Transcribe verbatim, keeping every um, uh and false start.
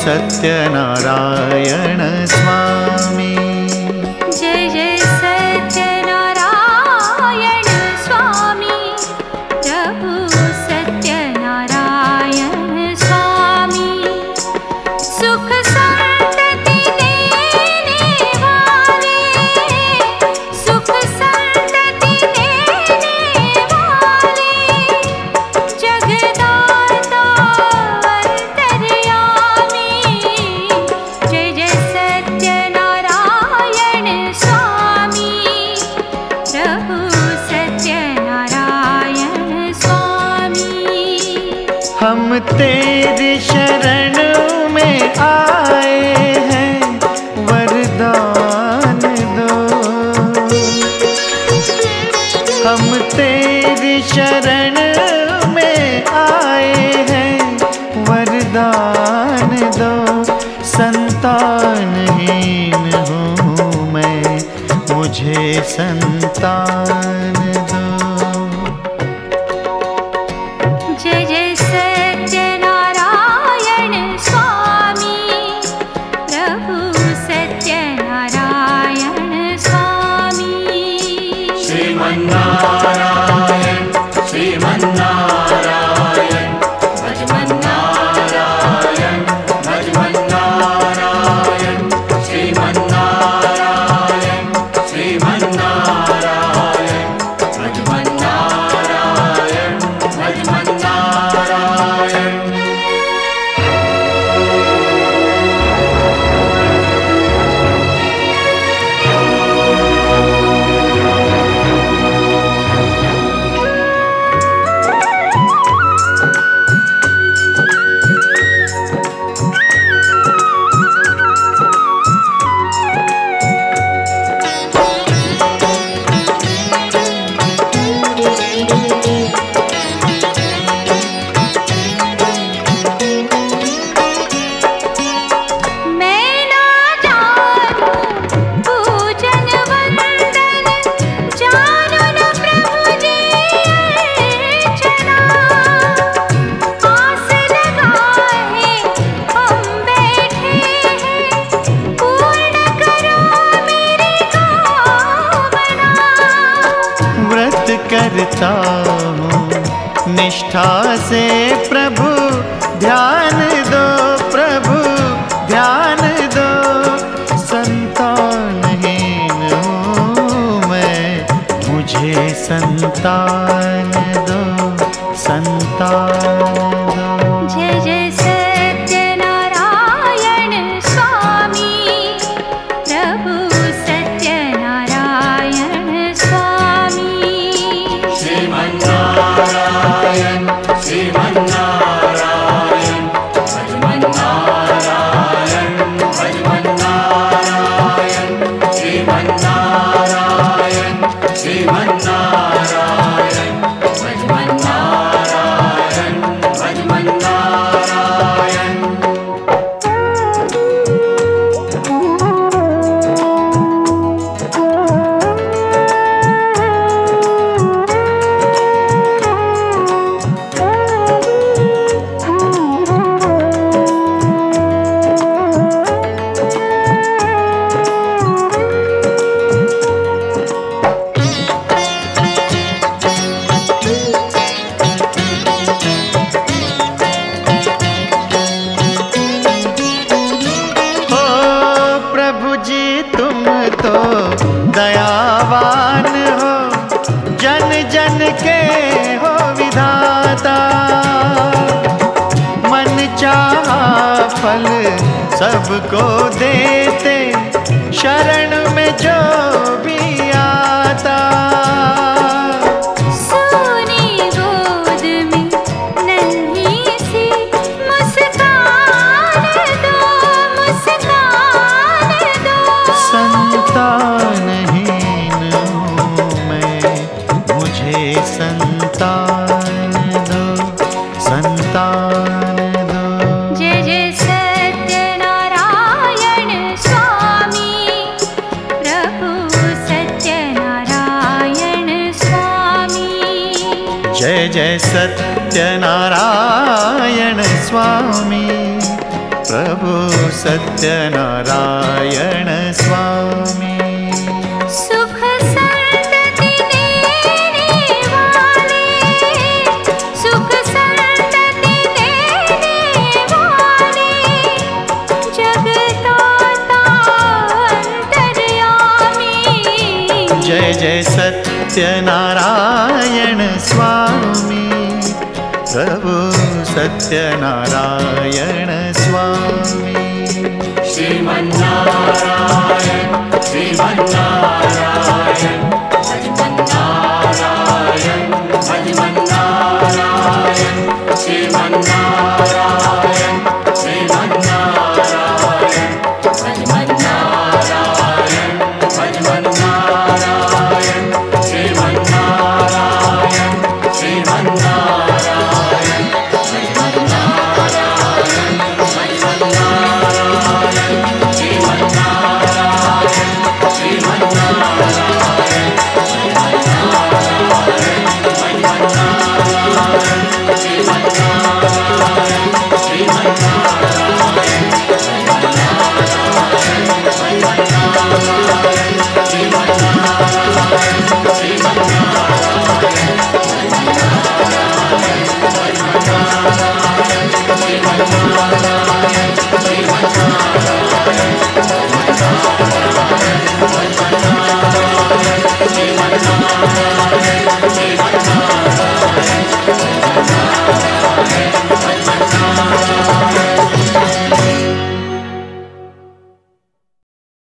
सत्यनारायण स्वामी। जय जय सत्यनारायण स्वामी, प्रभु सत्यनारायण स्वामी। सुख संतति देने वाले, सुख संतति देने वाले, जगदाता अंतर्यामी। जय जय सत्यनारायण स्वामी, प्रभु सत्यनारायण स्वामी। हम तेरी शरण में आए हैं, वरदान दो। हम तेरी शरण में आए हैं, वरदान दो। संतानहीन हूँ मैं, मुझे संतान दो। जय जय सत्यनारायण स्वामी, प्रभु सत्यनारायण स्वामी। श्रीमन्नारायण श्रीमन्नारायण, भजमन्नारायण भजमन्नारायण, श्रीमन्नारायण श्रीमन्नारायण, भजमन्नारायण भजमन्नारायण। मैं ना जानूं पूजन वंदन, जानू न प्रभु जी अर्चना। आस लगाए हम बैठे हैं, पूर्ण करो मेरी कामना। व्रत करता हूँ निष्ठा से, प्रभु ध्यान दो, प्रभु ध्यान दो। संतानहीन हूँ मैं, मुझे संतान दो, संतान दो। जय जय सत्यनारायण स्वामी, प्रभु सत्यनारायण स्वामी। श्रीमन्नारायण श्रीमन्नारायण, भजमन्नारायण भजमन्नारायण, श्रीमन्नारायण श्रीमन्नारायण, भजमन्नारायण भजमन्नारायण। दयावान हो, जन जन के हो विधाता। मन चाहा फल सबको देते, शरण में जो भी आता। सोनी गोद में नन्ही सी मुस्कान दो, मुस्कान दो। संतानहीन हूँ मैं, मुझे संतान दो, संतान दो। जय जय सत्यनारायण स्वामी, प्रभु सत्यनारायण स्वामी। जय जय सत्यनारायण स्वामी, प्रभु सत्यनारायण स्वामी। सुख संतति देने वाले, सुख संतति देने वाले, जगदाता अंतर्यामी। जय जय सत्यनारायण स्वामी, प्रभु सत्यनारायण स्वामी। श्रीमन्